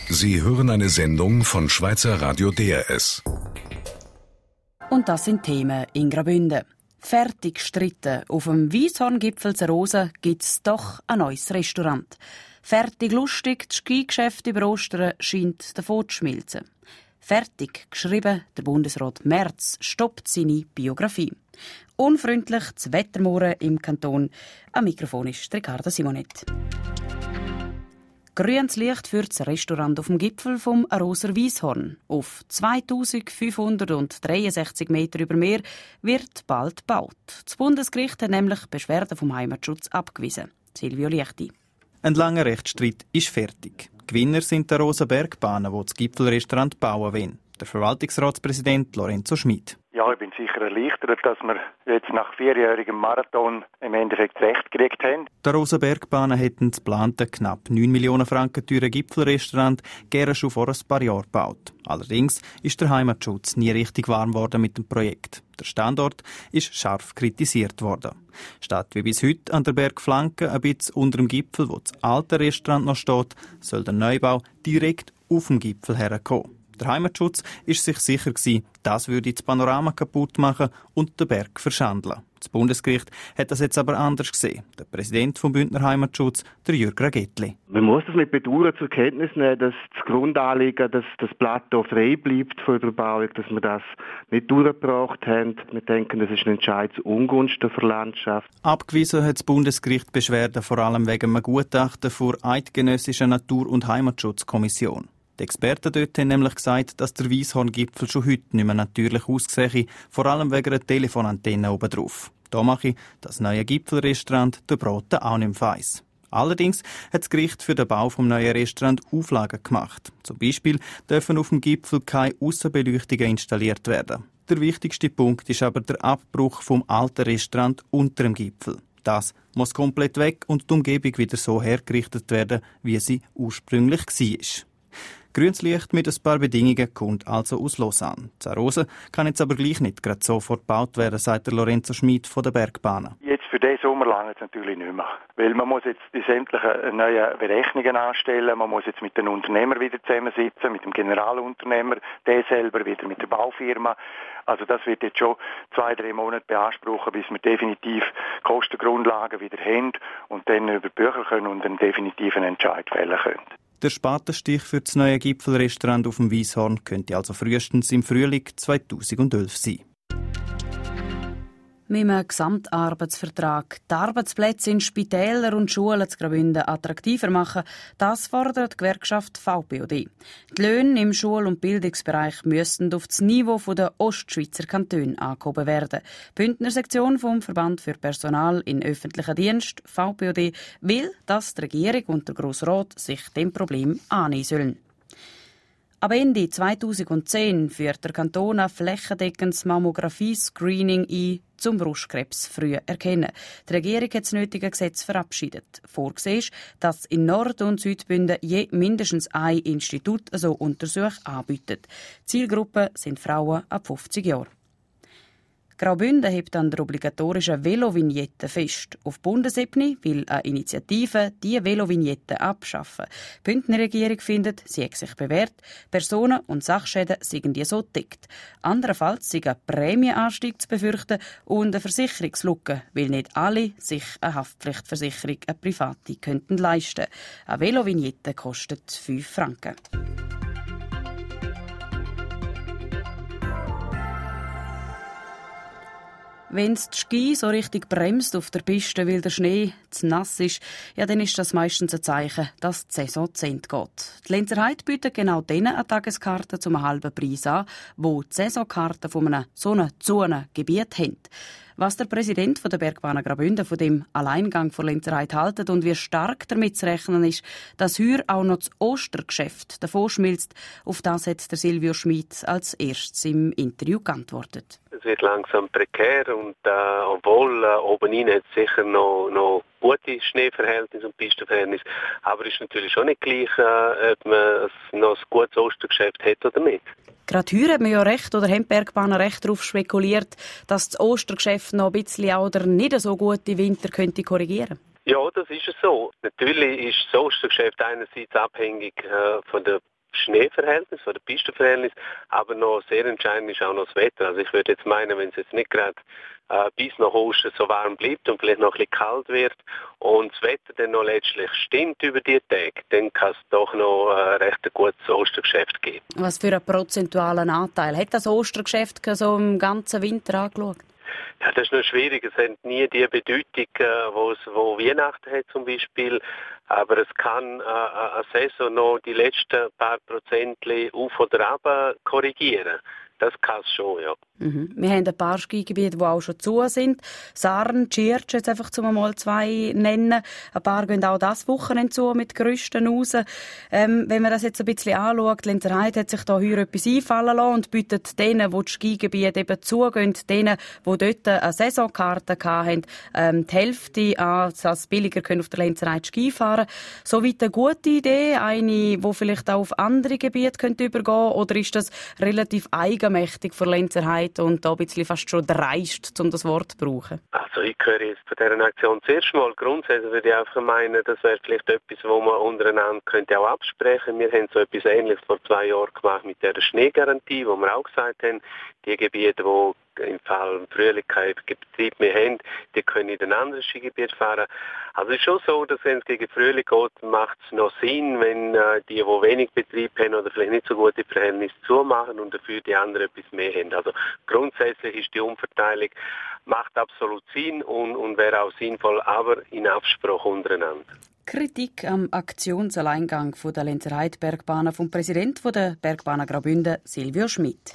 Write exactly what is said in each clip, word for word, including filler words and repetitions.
Sie hören eine Sendung von Schweizer Radio D R S. Und das sind Themen in Graubünden. Fertig gestritten. Auf dem Weisshorngipfel Zerosen gibt es doch ein neues Restaurant. Fertig lustig, das Skigeschäft über Ostern scheint davon zu schmilzen. Fertig geschrieben, der Bundesrat Merz stoppt seine Biografie. Unfreundlich das Wettermorgen im Kanton. Am Mikrofon ist Ricarda Simonet. Grünes Licht für das Restaurant auf dem Gipfel vom Aroser Weisshorn. Auf zweitausendfünfhundertdreiundsechzig Meter über Meer wird bald gebaut. Das Bundesgericht hat nämlich Beschwerden vom Heimatschutz abgewiesen. Silvio Liechti. Ein langer Rechtsstreit ist fertig. Gewinner sind die Aroser Bergbahnen, die das Gipfelrestaurant bauen wollen. Der Verwaltungsratspräsident Lorenzo Schmid. Ja, ich bin sicher erleichtert, dass wir jetzt nach vierjährigem Marathon im Endeffekt recht gekriegt haben. Die Aroser Bergbahnen hätten das geplante knapp neun Millionen Franken teure Gipfelrestaurant gerne schon vor ein paar Jahren gebaut. Allerdings ist der Heimatschutz nie richtig warm geworden mit dem Projekt. Der Standort ist scharf kritisiert worden. Statt wie bis heute an der Bergflanke, ein bisschen unter dem Gipfel, wo das alte Restaurant noch steht, soll der Neubau direkt auf dem Gipfel herkommen. Der Heimatschutz ist sich sicher gewesen, das würde das Panorama kaputt machen und den Berg verschandeln. Das Bundesgericht hat das jetzt aber anders gesehen. Der Präsident vom Bündner Heimatschutz, der Jürg Ragetli. Man muss das mit Bedauern zur Kenntnis nehmen, dass das Grundanliegen, dass das Plateau frei bleibt von der Bebauung, dass wir das nicht durchgebracht haben. Wir denken, das ist ein Entscheid zu Ungunsten für die Landschaft. Abgewiesen hat das Bundesgericht Beschwerden vor allem wegen einem Gutachten vor Eidgenössischer Natur- und Heimatschutzkommission. Die Experten dort haben nämlich gesagt, dass der Weisshorngipfel schon heute nicht mehr natürlich aussehe, vor allem wegen einer Telefonantenne oben drauf. Da mache ich das neue Gipfelrestaurant der Brote auch nicht mehr weiss. Allerdings hat das Gericht für den Bau des neuen Restaurants Auflagen gemacht. Zum Beispiel dürfen auf dem Gipfel keine Aussenbeleuchtungen installiert werden. Der wichtigste Punkt ist aber der Abbruch vom alten Restaurant unter dem Gipfel. Das muss komplett weg und die Umgebung wieder so hergerichtet werden, wie sie ursprünglich war. Grünes Licht mit ein paar Bedingungen kommt also aus Lausanne. Zarosen kann jetzt aber gleich nicht gerade sofort gebaut werden, sagt der Lorenzo Schmid von der Bergbahnen. Jetzt für diesen Sommer lange jetzt natürlich nicht mehr. Weil man muss jetzt die sämtlichen neuen Berechnungen anstellen, man muss jetzt mit den Unternehmern wieder zusammensitzen, mit dem Generalunternehmer, der selber wieder mit der Baufirma. Also das wird jetzt schon zwei, drei Monate beanspruchen, bis wir definitiv Kostengrundlagen wieder haben und dann über die Bücher können und einen definitiven Entscheid fällen können. Der Spatenstich für das neue Gipfelrestaurant auf dem Weisshorn könnte also frühestens im Frühling zweitausendelf sein. Mit einem Gesamtarbeitsvertrag die Arbeitsplätze in Spitälern und Schulen zu Graubünden attraktiver machen, das fordert die Gewerkschaft V P O D. Die Löhne im Schul- und Bildungsbereich müssten auf das Niveau der Ostschweizer Kantone angehoben werden. Die Bündner Sektion vom Verband für Personal in öffentlichen Dienst, V P O D, will, dass die Regierung und der Grossrat sich dem Problem annehmen sollen. Ab Ende zweitausendzehn führt der Kanton ein flächendeckendes Mammographie-Screening ein, zum Brustkrebs früh erkennen. Die Regierung hat das nötige Gesetz verabschiedet. Vorgesehen ist, dass in Nord- und Südbünden je mindestens ein Institut so Untersuchungen anbietet. Zielgruppe sind Frauen ab fünfzig Jahren. Graubünden hebt an der obligatorischen Velovignette fest. Auf Bundesebene will eine Initiative diese Velovignette abschaffen. Die Bündner Regierung findet, sie hat sich bewährt, Personen- und Sachschäden seien die so deckt. Andernfalls sei ein Prämienanstieg zu befürchten und eine Versicherungslücke, weil nicht alle sich eine Haftpflichtversicherung, eine private, könnten leisten. Eine Velovignette kostet fünf Franken. Wenn die Ski so richtig bremst auf der Piste, weil der Schnee zu nass ist, ja, dann ist das meistens ein Zeichen, dass die Saison zu Ende geht. Die Lenzer Heide bietet genau denen eine Tageskarte zum halben Preis an, wo die Saisonkarten von einem so einem zuen Gebiet haben. Was der Präsident der Bergbahnen Graubünden von dem Alleingang von Lenzer Heide hält und wie stark damit zu rechnen ist, dass heuer auch noch das Ostergeschäft davon schmilzt, auf das hat der Silvio Schmid als erstes im Interview geantwortet. Es wird langsam prekär und äh, obwohl äh, oben rein hat es sicher noch, noch gute Schneeverhältnisse und Pistenverhältnisse, aber es ist natürlich schon nicht gleich, äh, ob man noch ein gutes Ostergeschäft hat oder nicht. Gerade heute hat man ja recht, oder haben die Bergbahnen recht darauf spekuliert, dass das Ostergeschäft noch ein bisschen auch der nicht so gute Winter könnte korrigieren. Ja, das ist es so. Natürlich ist das Ostergeschäft einerseits abhängig äh, von der Schneeverhältnis oder Pistenverhältnis, aber noch sehr entscheidend ist auch noch das Wetter. Also ich würde jetzt meinen, wenn es jetzt nicht gerade äh, bis nach Ostern so warm bleibt und vielleicht noch ein bisschen kalt wird und das Wetter dann noch letztlich stimmt über die Tage, dann kann es doch noch äh, recht ein gutes Ostergeschäft geben. Was für einen prozentualen Anteil hat das Ostergeschäft so im ganzen Winter angeschaut? Ja, das ist noch schwierig. Es hat nie die Bedeutung, äh, wo es wo Weihnachten hat zum Beispiel. Aber es kann äh, eine Saison noch die letzten paar Prozentchen auf oder ab korrigieren. Das kann es schon, ja. Mhm. Wir haben ein paar Skigebiete, die auch schon zu sind. Sarn, Tschirtsch, jetzt einfach zum mal zwei nennen. Ein paar gehen auch das Wochenende zu mit Gerüsten raus. Ähm, wenn man das jetzt ein bisschen anschaut, Lenzerheide hat sich da heuer etwas einfallen lassen und bietet denen, die die Skigebiete eben zugehen, denen, die dort eine Saisonkarte hatten, ähm, die Hälfte an, als billiger können auf der Lenzerheide Ski fahren. Soweit eine gute Idee, eine, die vielleicht auch auf andere Gebiete könnte übergehen, oder ist das relativ eigenmächtig für Lenzerheide und da ein bisschen fast schon dreist, um das Wort zu brauchen? Also ich höre jetzt von dieser Aktion zuerst mal. Grundsätzlich würde ich einfach meinen, das wäre vielleicht etwas, wo man untereinander könnte auch absprechen. Wir haben so etwas Ähnliches vor zwei Jahren gemacht mit der Schneegarantie, wo wir auch gesagt haben, die Gebiete, die im Fall Frühling keinen Betrieb mehr haben, die können in ein anderes Skigebiet fahren. Also es ist schon so, dass wenn es gegen Frühling geht, macht es noch Sinn, wenn äh, die, die wenig Betrieb haben oder vielleicht nicht so gute Verhältnisse zumachen und dafür die anderen etwas mehr haben. Also grundsätzlich ist die Umverteilung, macht absolut Sinn und, und wäre auch sinnvoll, aber in Absprache untereinander. Kritik am Aktionsalleingang der Lenzerheide Bergbahnen vom Präsidenten der Bergbahnen Graubünden, Silvio Schmidt.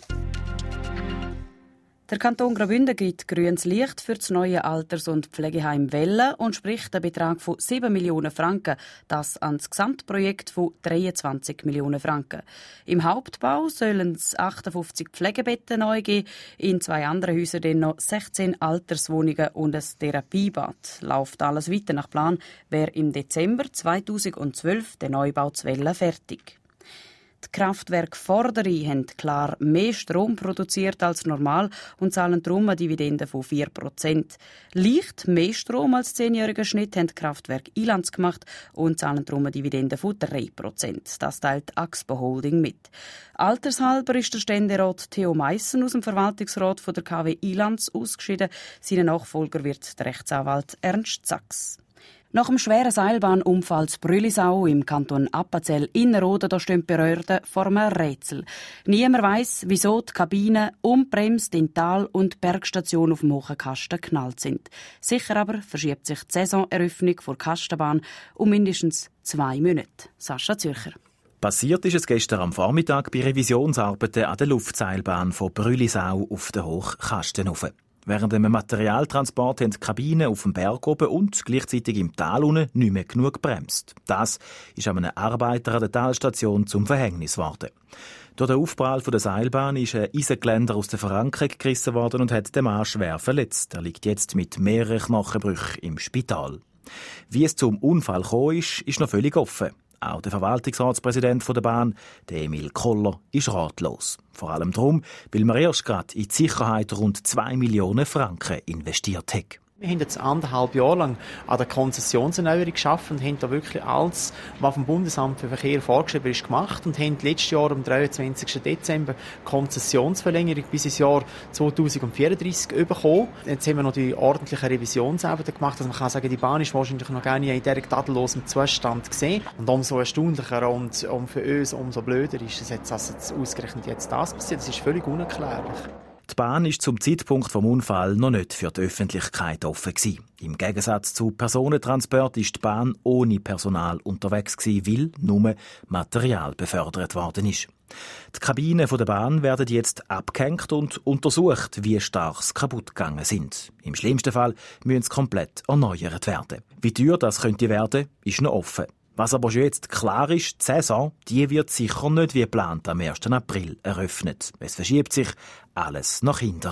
Der Kanton Graubünden gibt grünes Licht für das neue Alters- und Pflegeheim Welle und spricht einen Betrag von sieben Millionen Franken, das an das Gesamtprojekt von dreiundzwanzig Millionen Franken. Im Hauptbau sollen es achtundfünfzig Pflegebetten neu geben, in zwei anderen Häusern dann noch sechzehn Alterswohnungen und ein Therapiebad. Läuft alles weiter nach Plan, wäre im Dezember zweitausendzwölf der Neubau zu Welle fertig. Die Kraftwerke Vordere haben klar mehr Strom produziert als normal und zahlen darum eine Dividende von vier Prozent. Leicht mehr Strom als zehnjähriger Schnitt haben die Kraftwerke Ilanz gemacht und zahlen darum eine Dividende von drei Prozent. Das teilt Axpo Holding mit. Altershalber ist der Ständerat Theo Meissen aus dem Verwaltungsrat von der K W Ilanz ausgeschieden. Sein Nachfolger wird der Rechtsanwalt Ernst Sachs. Nach dem schweren Seilbahnunfall zu Brülisau im Kanton Appenzell Innerrhoden da stehen die Behörden vor einem Rätsel. Niemand weiss, wieso die Kabine unbremst in Tal- und Bergstation auf dem hohen Kasten geknallt sind. Sicher aber verschiebt sich die Saisoneröffnung vor der Kastenbahn um mindestens zwei Monate. Sascha Zürcher. Passiert ist es gestern am Vormittag bei Revisionsarbeiten an der Luftseilbahn von Brülisau auf der Hochkastenhofen. Während dem Materialtransport haben die Kabinen auf dem Berg oben und gleichzeitig im Tal unten nicht mehr genug gebremst. Das ist einem Arbeiter an der Talstation zum Verhängnis geworden. Durch den Aufprall der Seilbahn ist ein Eisengeländer aus der Verankerung gerissen worden und hat den Mann schwer verletzt. Er liegt jetzt mit mehreren Knochenbrüchen im Spital. Wie es zum Unfall gekommen ist, ist noch völlig offen. Auch der Verwaltungsratspräsident der Bahn, der Emil Koller, ist ratlos. Vor allem darum, weil man erst gerade in die Sicherheit rund zwei Millionen Franken investiert hat. Wir haben jetzt anderthalb Jahre lang an der Konzessionserneuerung gearbeitet und haben da wirklich alles, was vom Bundesamt für Verkehr vorgeschrieben ist, gemacht und haben letztes Jahr am dreiundzwanzigsten Dezember Konzessionsverlängerung bis ins Jahr zweitausendvierunddreissig bekommen. Jetzt haben wir noch die ordentliche Revisionsarbeit gemacht, also man kann sagen, die Bahn ist wahrscheinlich noch gar nicht in dieser tadellosen Zustand gesehen. Und umso erstaunlicher und um für uns umso blöder ist es jetzt, dass jetzt ausgerechnet jetzt das passiert. Das ist völlig unerklärlich. Die Bahn war zum Zeitpunkt des Unfalls noch nicht für die Öffentlichkeit offen gewesen. Im Gegensatz zu Personentransport ist die Bahn ohne Personal unterwegs gewesen, weil nur Material befördert worden ist. Die Kabinen der Bahn werden jetzt abgehängt und untersucht, wie stark sie kaputt gegangen sind. Im schlimmsten Fall müssen sie komplett erneuert werden. Wie teuer das könnte werden, ist noch offen. Was aber schon jetzt klar ist, die Saison, die wird sicher nicht wie geplant am ersten April eröffnet. Es verschiebt sich alles nach hinten.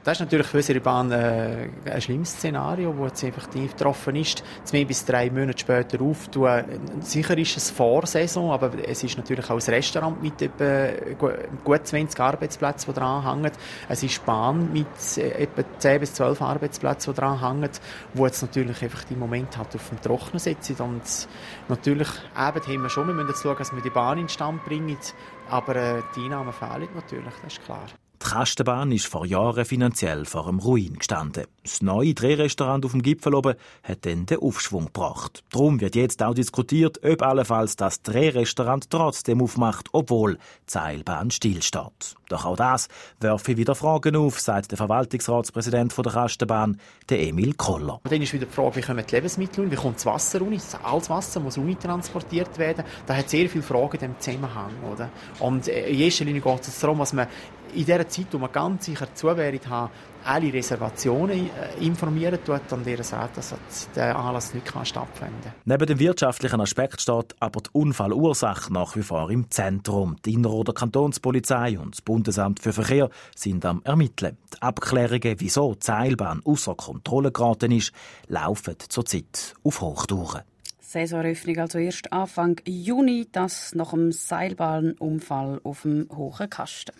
Das ist natürlich für unsere Bahn äh, ein schlimmes Szenario, wo jetzt effektiv getroffen ist. Zwei bis drei Monate später auftun. Sicher ist es Vorsaison, aber es ist natürlich auch ein Restaurant mit etwa gut zwanzig Arbeitsplätzen, die dran hängen. Es ist Bahn mit etwa zehn bis zwölf Arbeitsplätzen, die dran hängen, wo jetzt natürlich einfach im Moment halt auf dem Trocknen sitzen. Und natürlich eben haben wir schon, wir müssen jetzt schauen, dass wir die Bahn in Stand bringen, aber äh, die Einnahmen fehlen natürlich, das ist klar. Die Kastenbahn ist vor Jahren finanziell vor dem Ruin gestanden. Das neue Drehrestaurant auf dem Gipfel oben hat dann den Aufschwung gebracht. Darum wird jetzt auch diskutiert, ob allenfalls das Drehrestaurant trotzdem aufmacht, obwohl die Seilbahn stillsteht. Doch auch das werfe wieder Fragen auf, sagt der Verwaltungsratspräsident der Kastenbahn, der Emil Koller. Dann ist wieder die Frage, wie kommen die Lebensmittel un, wie kommt das Wasser un? Alles Wasser muss untransportiert werden. Da hat sehr viele Fragen in diesem Zusammenhang. Oder? Und in erster Linie geht es darum, dass man in dieser Zeit, wo man ganz sicher Zuwährung haben, alle Reservationen informieren tut und ihr sagt, dass der Anlass nicht stattfinden kann. Neben dem wirtschaftlichen Aspekt steht aber die Unfallursache nach wie vor im Zentrum. Die Innerrhoder Kantonspolizei und das Bundesamt für Verkehr sind am Ermitteln. Die Abklärungen, wieso die Seilbahn außer Kontrolle geraten ist, laufen zurzeit auf Hochtouren. Saisoneröffnung also erst Anfang Juni, das nach dem Seilbahnunfall auf dem Hohen Kasten.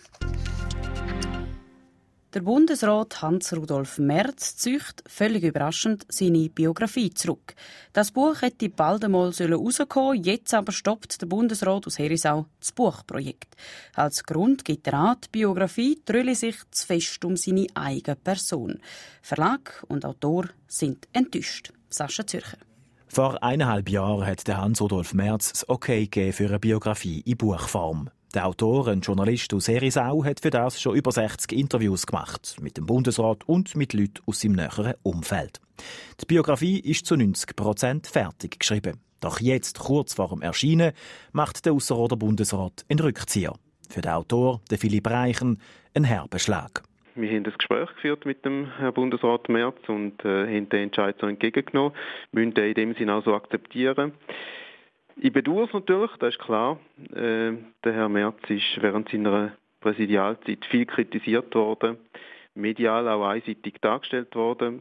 Der Bundesrat Hans-Rudolf Merz zieht, völlig überraschend, seine Biografie zurück. Das Buch hätte bald einmal rauskommen, jetzt aber stoppt der Bundesrat aus Herisau das Buchprojekt. Als Grund gibt er an, die Biografie drölle sich zu fest um seine eigene Person. Verlag und Autor sind enttäuscht. Sascha Zürcher. Vor eineinhalb Jahren hat der Hans-Rudolf Merz das Okay gegeben für eine Biografie in Buchform. Der Autor, ein Journalist aus Herisau, hat für das schon über sechzig Interviews gemacht. Mit dem Bundesrat und mit Leuten aus seinem näheren Umfeld. Die Biografie ist zu neunzig Prozent fertig geschrieben. Doch jetzt, kurz vor dem Erscheinen, macht der Ausserrhoder Bundesrat einen Rückzieher. Für den Autor, den Philipp Reichen, ein herber Schlag. Wir haben ein Gespräch geführt mit dem Herrn Bundesrat Merz und äh, haben den Entscheid so entgegengenommen. Wir müssen den in dem Sinne auch so akzeptieren. Ich bedauere es natürlich, das ist klar. Äh, der Herr Merz ist während seiner Präsidialzeit viel kritisiert worden, medial auch einseitig dargestellt worden.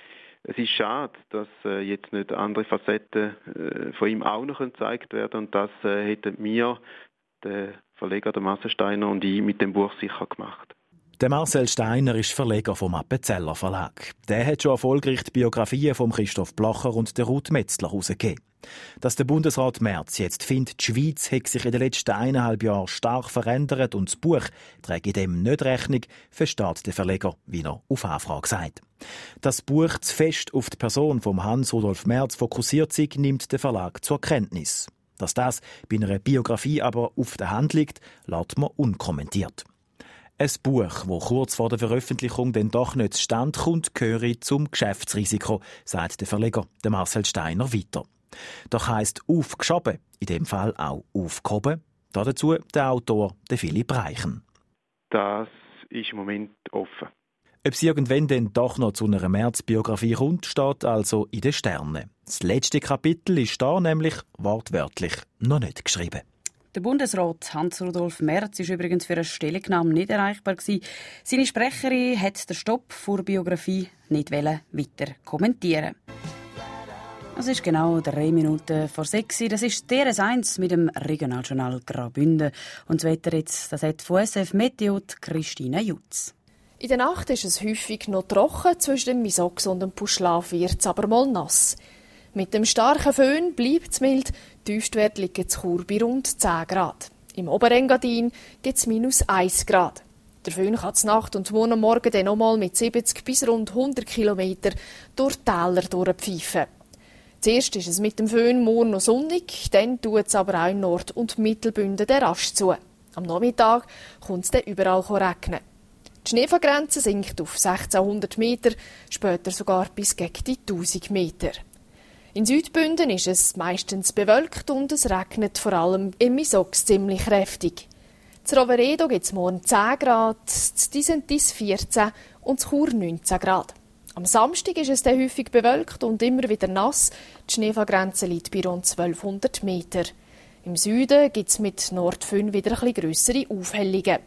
Es ist schade, dass äh, jetzt nicht andere Facetten äh, von ihm auch noch gezeigt werden und das äh, hätten wir, der Verleger der Marcel Steiner und ich, mit dem Buch sicher gemacht. Der Marcel Steiner ist Verleger vom Appenzeller Verlag. Der hat schon erfolgreich die Biografien von Christoph Blocher und der Ruth Metzler herausgegeben. Dass der Bundesrat Merz jetzt findet, die Schweiz hat sich in den letzten eineinhalb Jahren stark verändert und das Buch trägt dem nicht Rechnung, versteht der Verleger, wie er auf Anfrage sagt. Das Buch zu fest auf die Person von Hans-Rudolf Merz fokussiert sich, nimmt der Verlag zur Kenntnis. Dass das bei einer Biografie aber auf der Hand liegt, lässt man unkommentiert. Ein Buch, das kurz vor der Veröffentlichung dann doch nicht zustande kommt, gehöre zum Geschäftsrisiko, sagt der Verleger der Marcel Steiner weiter. Doch heisst aufgeschoben, in dem Fall auch aufgehoben. Dazu der Autor, der Philipp Reichen. Das ist im Moment offen. Ob es irgendwann dann doch noch zu einer März-Biografie kommt, steht also in den Sternen. Das letzte Kapitel ist da nämlich wortwörtlich noch nicht geschrieben. Der Bundesrat Hans-Rudolf Merz war übrigens für eine Stellungnahme nicht erreichbar. Seine Sprecherin hat den Stopp vor der Biografie nicht weiter kommentieren. Es ist genau drei Minuten vor sechs. Das ist D R S eins mit dem Regionaljournal Graubünden. Und das Wetter jetzt, das hat von S F Meteo Christina Jutz. In der Nacht ist es häufig noch trocken, zwischen dem Misox und dem Puschlaf wird es aber mal nass. Mit dem starken Föhn bleibt es mild, Tiefstwert liegt in Chur bei rund zehn Grad. Im Oberengadin gibt es minus eins Grad. Der Föhn kann zur Nacht und morgen Morgen dann nochmal mit siebzig bis rund hundert Kilometer durch Täler durchpfeifen. Zuerst ist es mit dem Föhn morgen noch sonnig, dann tut es aber auch in Nord- und Mittelbünden der rasch zu. Am Nachmittag kommt es dann überall regnen. Die Schneefallgrenze sinkt auf sechzehnhundert Meter, später sogar bis gegen die tausend Meter. In Südbünden ist es meistens bewölkt und es regnet vor allem im Misox ziemlich kräftig. In Roveredo gibt es morgen zehn Grad, in Disentis vierzehn und in Chur neunzehn Grad. Am Samstag ist es dann häufig bewölkt und immer wieder nass. Die Schneefallgrenze liegt bei rund zwölfhundert Meter. Im Süden gibt es mit Nordföhn wieder ein bisschen grössere Aufhellungen.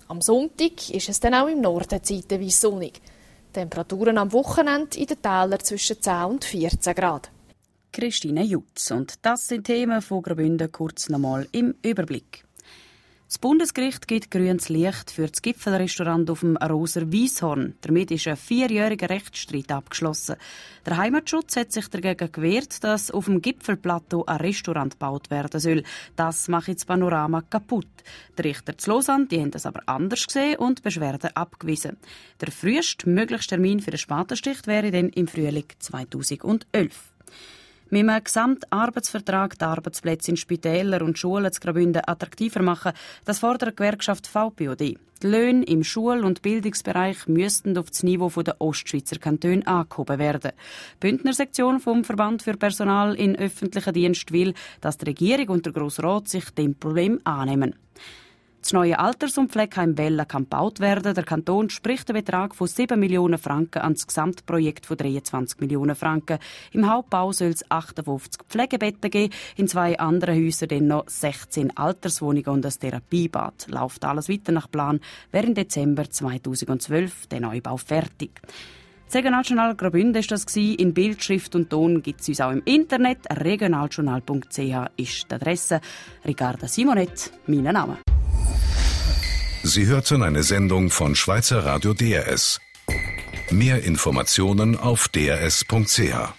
Am Sonntag ist es dann auch im Norden zeitweise sonnig. Temperaturen am Wochenende in den Tälern zwischen zehn und vierzehn Grad. Christine Jutz. Und das sind Themen von Graubünden kurz nochmal im Überblick. Das Bundesgericht gibt grünes Licht für das Gipfelrestaurant auf dem Aroser Weisshorn. Damit ist ein vierjähriger Rechtsstreit abgeschlossen. Der Heimatschutz hat sich dagegen gewehrt, dass auf dem Gipfelplateau ein Restaurant gebaut werden soll. Das mache das Panorama kaputt. Die Richter zu Lausanne die haben das aber anders gesehen und Beschwerden abgewiesen. Der früheste mögliche Termin für den Spatenstich wäre dann im Frühling zweitausendelf. Mit einem Gesamtarbeitsvertrag die Arbeitsplätze in Spitälern und Schulen zu Graubünden attraktiver machen, das fordert die Gewerkschaft V P O D. Die Löhne im Schul- und Bildungsbereich müssten auf das Niveau der Ostschweizer Kantone angehoben werden. Die Bündnersektion vom Verband für Personal in öffentlichen Dienst will, dass die Regierung und der Grosse Rat sich dem Problem annehmen. Das neue Alters- und Pflegeheim Wella kann gebaut werden. Der Kanton spricht einen Betrag von sieben Millionen Franken an das Gesamtprojekt von dreiundzwanzig Millionen Franken. Im Hauptbau soll es achtundfünfzig Pflegebetten geben, in zwei anderen Häusern dann noch sechzehn Alterswohnungen und ein Therapiebad. Läuft alles weiter nach Plan, wäre im Dezember zweitausendzwölf der Neubau fertig. Regionaljournal Graubünden ist das gewesen. In Bild, Schrift und Ton gibt es uns auch im Internet. regionaljournal punkt c h ist die Adresse. Ricarda Simonet, mein Name. Sie hörten eine Sendung von Schweizer Radio D R S. Mehr Informationen auf d r s punkt c h.